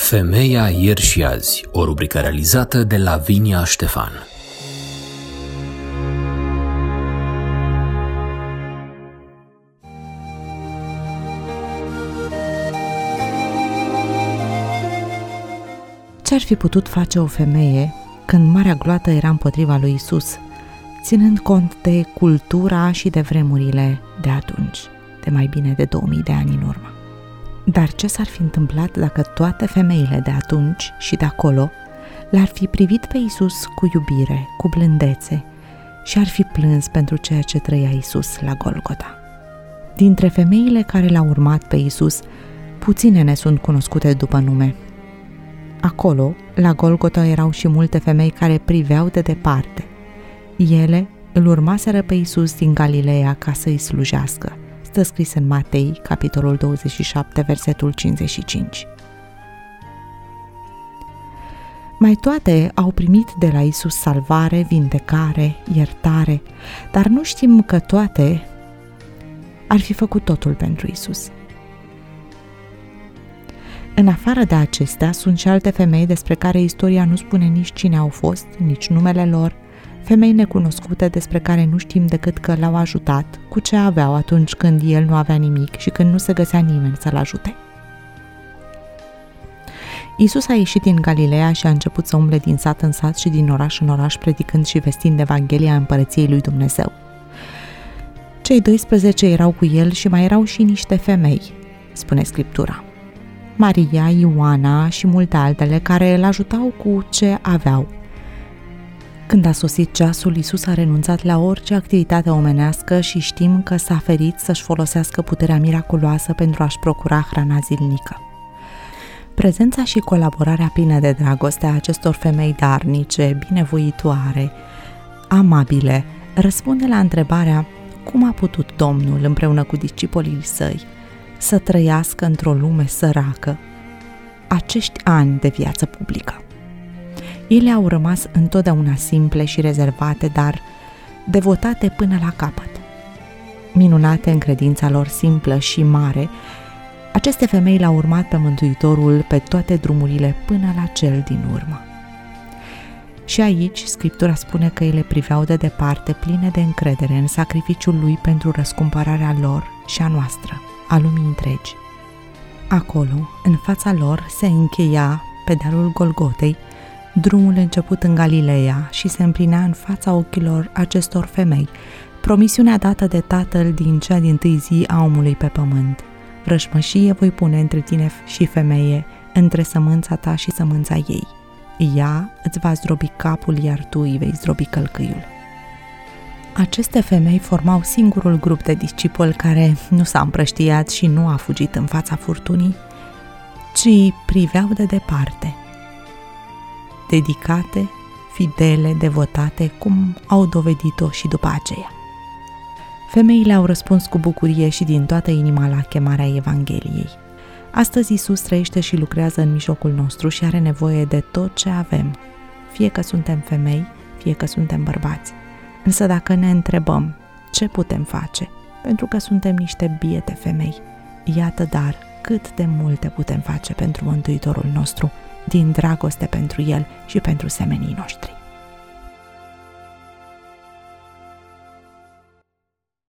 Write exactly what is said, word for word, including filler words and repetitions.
Femeia ieri și azi, o rubrică realizată de Lavinia Ștefan. Ce-ar fi putut face o femeie când marea gloată era împotriva lui Isus, ținând cont de cultura și de vremurile de atunci, de mai bine de două mii de ani în urmă? Dar ce s-ar fi întâmplat dacă toate femeile de atunci și de acolo l-ar fi privit pe Isus cu iubire, cu blândețe și ar fi plâns pentru ceea ce trăia Isus la Golgota? Dintre femeile care l-au urmat pe Isus, puține ne sunt cunoscute după nume. Acolo, la Golgota, erau și multe femei care priveau de departe. Ele îl urmaseră pe Isus din Galileea ca să-i slujească. Stă scris în Matei, capitolul douăzeci și șapte, versetul cincizeci și cinci. Mai toate au primit de la Isus salvare, vindecare, iertare, dar nu știm că toate ar fi făcut totul pentru Isus. În afară de acestea, sunt și alte femei despre care istoria nu spune nici cine au fost, nici numele lor, femei necunoscute despre care nu știm decât că l-au ajutat, cu ce aveau atunci când el nu avea nimic și când nu se găsea nimeni să-l ajute. Isus a ieșit din Galileea și a început să umble din sat în sat și din oraș în oraș, predicând și vestind Evanghelia Împărăției lui Dumnezeu. Cei doisprezece erau cu el și mai erau și niște femei, spune Scriptura. Maria, Ioana și multe altele care îl ajutau cu ce aveau. Când a sosit ceasul, Isus a renunțat la orice activitate omenească și știm că s-a ferit să-și folosească puterea miraculoasă pentru a-și procura hrana zilnică. Prezența și colaborarea plină de dragoste a acestor femei darnice, binevoitoare, amabile, răspunde la întrebarea cum a putut Domnul, împreună cu discipolii săi, să trăiască într-o lume săracă acești ani de viață publică. Ele au rămas întotdeauna simple și rezervate, dar devotate până la capăt. Minunate în credința lor simplă și mare, aceste femei l-au urmat pe Mântuitorul pe toate drumurile până la cel din urmă. Și aici Scriptura spune că ele priveau de departe, pline de încredere în sacrificiul lui pentru răscumpărarea lor și a noastră, a lumii întregi. Acolo, în fața lor, se încheia, pe dealul Golgotei, drumul început în Galileea și se împlinea în fața ochilor acestor femei promisiunea dată de Tatăl din cea dintâi zi a omului pe pământ. Vrăjmășie voi pune între tine și femeie, între sămânța ta și sămânța ei. Ea îți va zdrobi capul, iar tu îi vei zdrobi călcâiul. Aceste femei formau singurul grup de discipoli care nu s-a împrăștiat și nu a fugit în fața furtunii, ci priveau de departe. Dedicate, fidele, devotate, cum au dovedit-o și după aceea. Femeile au răspuns cu bucurie și din toată inima la chemarea Evangheliei. Astăzi Isus trăiește și lucrează în mijlocul nostru și are nevoie de tot ce avem, fie că suntem femei, fie că suntem bărbați. Însă dacă ne întrebăm ce putem face, pentru că suntem niște biete femei, iată dar cât de multe putem face pentru Mântuitorul nostru, din dragoste pentru El și pentru semenii noștri.